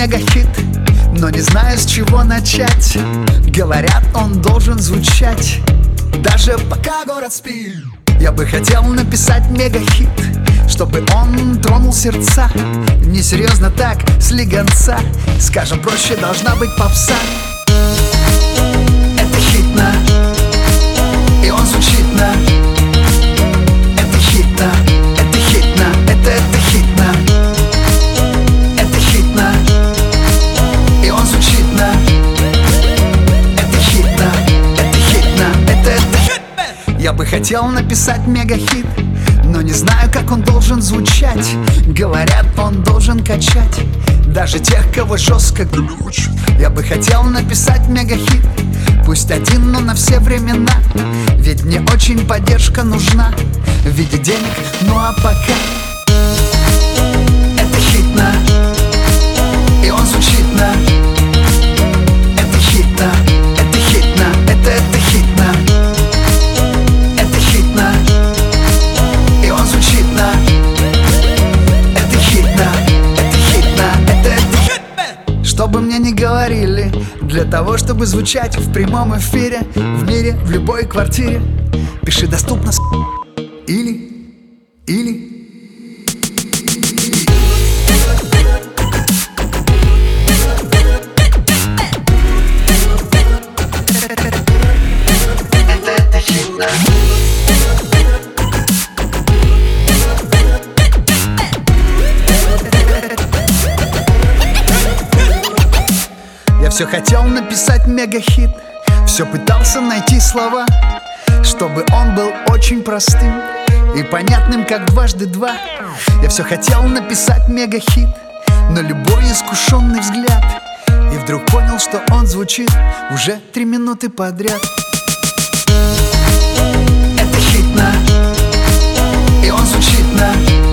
мегахит, но не знаю, с чего начать. Говорят, он должен звучать даже пока город спит. Я бы хотел написать мегахит, чтобы он тронул сердца. Несерьезно так, слегонца, скажем проще, должна быть попса. Это хитно, и он звучит на. Это хитно, это хитно, это хитно. Это хитно, и он звучит на. Это хитно, это хитно, это хитно. Я бы хотел написать мегахит, но не знаю, как он должен звучать. Говорят, он должен качать даже тех, кого жестко глючит. Я бы хотел написать мегахит, пусть один, но на все времена. Ведь мне очень поддержка нужна в виде денег, ну а пока. Это хитно, и он звучит на. Это хитно, это хитно, это хитно. Это хитно, и он звучит на. Это хитно, это хитно, это хитно. Что бы мне ни говорили, для того, чтобы звучать в прямом эфире, в мире, в любой квартире, пиши доступно или. Это хитно. Я все хотел написать мегахит, все пытался найти слова, чтобы он был очень простым и понятным, как дважды два. Я все хотел написать мегахит, но любой искушенный взгляд, и вдруг понял, что он звучит уже 3 минуты подряд. Это хитно, и он звучит на.